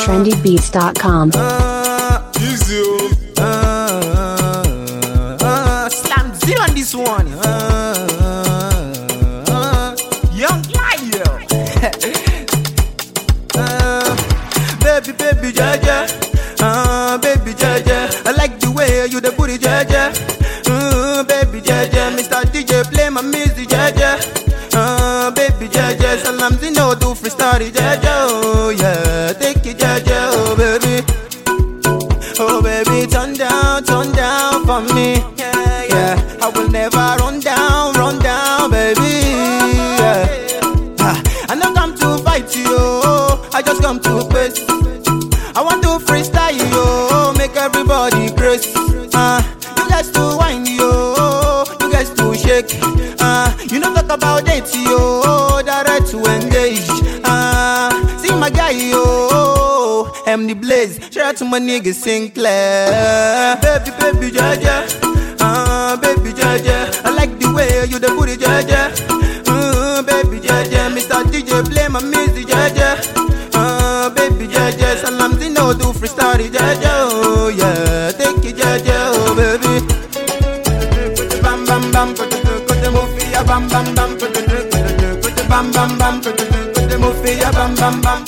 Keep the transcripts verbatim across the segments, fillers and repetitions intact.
trendy beats dot com. Uh, easy, uh, uh, uh, Slam zero on this one. Uh, uh, uh, young liar. uh, baby, baby, Jaja. Uh, baby, Jaja. I like the way you the booty, Jaja. Uh, baby, Jaja. Mister D J, play my music, Jaja. Uh, baby, Jaja. Salam zino do freestyle, Jaja. Oh, yeah. Take it, Jaja. Oh, baby. Oh baby, turn down, turn down for me. Yeah, yeah. I will never run down, run down, baby. Yeah. Ah, I don't come to fight you, I just come to face. I want to freestyle you, make everybody grace. Ah, you guys to whine yo, you guys to shake. Ah, you know talk about it yo, the right to engage. Ah, see my guy yo. I'm the blaze, shout out to my nigga Sinclair. Baby, baby, Jaja. Uh, baby, Jaja. I like the way you the booty, Jaja. Uh, baby, Jaja. Mister D J, play my music, Jaja. Uh, baby, Jaja. Salam zino do freestyle, Jaja. Oh, yeah. Take it, Jaja. Oh, baby. Bam, bam, bam. Put the movie, bam, bam, bam. Put the bam, bam, bam. Put the movie, bam, bam, bam.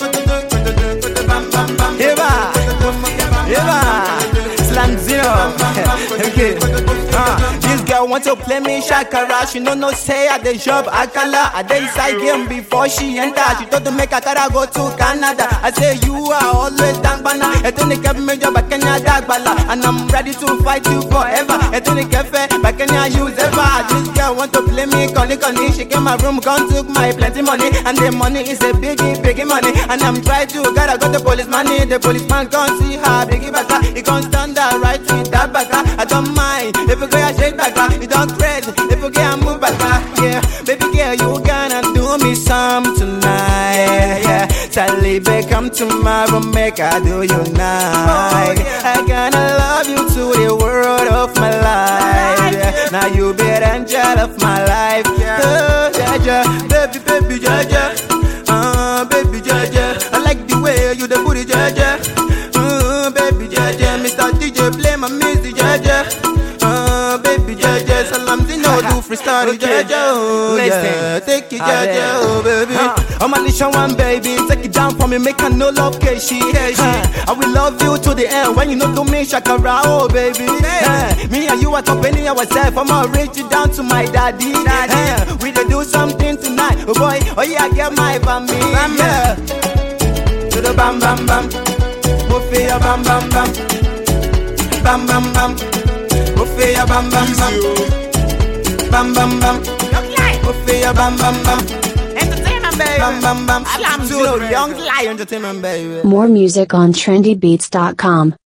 Eva, Eva, Slam zero. Okay. Uh, this girl want to play me shakara. She no no say at the job akala. I dey inside game before she enter. She told to make a cara go to Canada. I say you are always down bana. Ethnic kept me job back in your dog bala, and I'm ready to fight you forever. Ethnic cafe back in your use ever. This girl want to play me conny conny. She came my room, gone took my plenty money, and the money is a biggie biggie money. And I'm trying to gotta got the police money. The policeman can't see her biggie baka. He can't stand there right with that baka. I don't mind if you go and shake baka. You don't crazy if you go and move baka. Yeah, baby girl, you gonna do me some tonight. Yeah, Taliban, come tomorrow, make I do you nice. I gonna love you to the world of my life. Yeah, now you be the angel of my life. Oh, Jaja, baby, baby, Jaja. Uh, baby, Jaja. I like the way you the booty, Jaja. Uh, baby, Jaja. Mister D J, play my music, Jaja. Uh, baby, Jaja. Salam zino do freestyle, Jaja. Oh, yeah. Take it, Jaja. Oh, baby. Uh, I'm a nation one, baby. Take it down for me, make a no love, Keshi. Uh, I will love you to the end when you know to me, Shakara, oh, baby. Uh, me and you are company ourselves. I'ma reach it down to my daddy. daddy. Uh, we dey do something tonight, oh boy. Oh yeah, get my bambi. Bam, yeah. To the bam bam bam, Mufia bam bam bam, bam bam bam, Mufia bam bam bam, bam bam bam, Mufia bam bam bam, entertainment baby, bam bam bam, Slam zero, young lion entertainment baby. More music on trendy beats dot com.